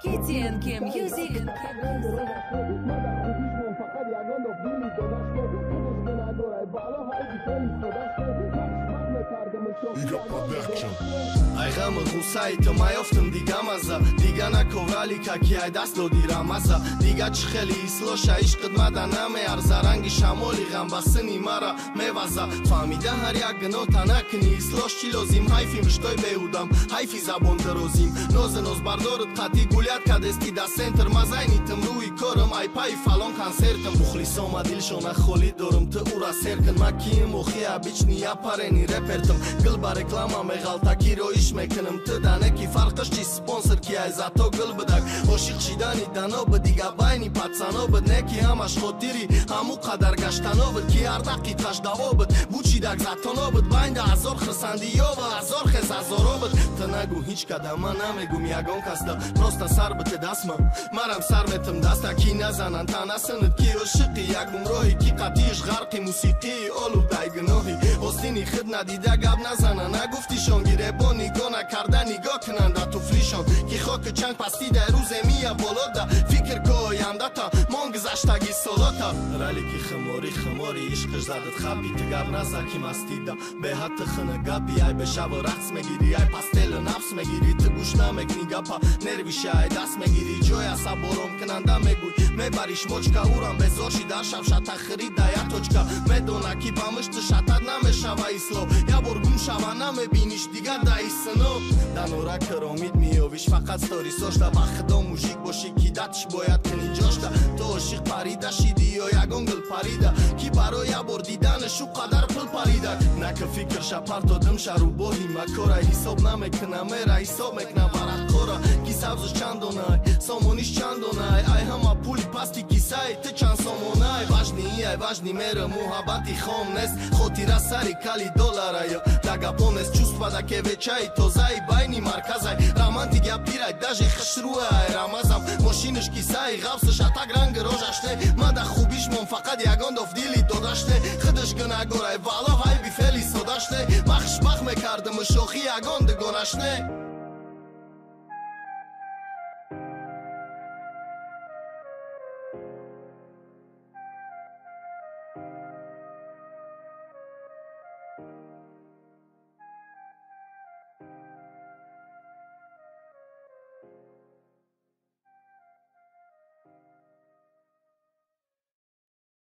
KTNK Music. Այղամը խուսայիթը մայովտն դիգամազա Դիգանա կովալիքա քի այդաս լոդի ռամազա Դիգա չխելի իսլոշա իշ կդմադանամ է արզարանգի շամոլի ғամբասնի մարա մեվազա Ֆամիդա հարյա գնոտանակնի իսլոշ չիլոզիմ հայֆիմ շտոյ բեուդամ հայֆի զաբոն դրոզիմ Նոզնոզ բարդորըտ խատի գուլյատ կադեստի դա սենտր մազայնի թմրուի կորմ այպայի ֆալոն կանսերտմ Բուխլի սոմադիլ շոնա խոլի դորում տ ուրա սերկն մակիմ ուխի աբիչնի ապարենի ռեպերտմ Գլբա ռեկլամա մեղալտակիրո իշ մեկնմ տդանեկի ֆարխշ չի սպոնսր քի այ զատո գլբդակ Օշիղ շիդանի դանոբը դիգաբայնի պացանոբը նեկի համաշխոտիրի համու қадаргаштանոբը քի արդակի թաշդավոբը բուչիդակ զատոնոբը բայնդա ազոր խրսանդիովը ազոր խես ազորոբը տնագու հիչ կադամանամ էգու միագոն կաստա պրոստա սարբը թե դասմա մարամ սարմետմ դաստա քինազան անտանասնըտ քի օշիղի յագում ռոհի քի կատի իշղարդի մուսիqi օլու դայ գնոհի ոստինի խդնա դիդա գաբնազանա նագուվտի շոն գիրեբոնի գոնա կարդանի գոքնան դա թուֆլիշոն քի խոքը չանք պաստի դա ռուզեմիա բոլոդա ֆիկր կոյ անդատա մոնգ զաշտագի սոլոտա ռալիքի խմորի իշկժ զադդ խապի տգաբնազակի մաստիդա բեհատը խնը գապի այ բեշավը ռախց մեգիրի այ պաստելը նապս մեգիրի տգուշնա մեկնի գապա ներվիշի այ դաս մեգիրի ջոյա սաբորոմ կնանդա մեգույ մե բարիշ մոչկա ուրան բեզորշի դա շավշատա խրի դայա թոչկա մե դոնակի բամշտը շատադնա մե շավայիսլո յա բորգում շավանա մե բինիշ դիգա դայսնո դանորա կրոմիդ միովիշ ֆախած ստորի սոշտա բախդո մուժիկ բոշիկի դաչ բոյատ քնի ջոշտա տոշիղ պարիդա շիդիո յագոն գլ պարիդա քի բարոյա բորդիդանը շու qadar փլ պարիդա նակը ֆիկր շապարտո դմշարու բոհի մակորա հիսոբնա մեկնամերա հիսոբ մեկնա վարախորա կիսավզ չանդոնայ սոմոնիշ չանդոնայ այ համա փուլի պաստիկի սայ թե չան սոմոնայ важный мера мухаббати хомнес хотира сари кали долларайо дагапонес чувства да кевечай тозай байни марказай романтик я пирай даже хшруай рамазам мошинишки сай гавс шатагранг рожаште мада хубиш мон фақат ягон доф дили додаште хидиш гнагорай вало хай бифели содаште махш мах мекардым шохи ягон дгонаште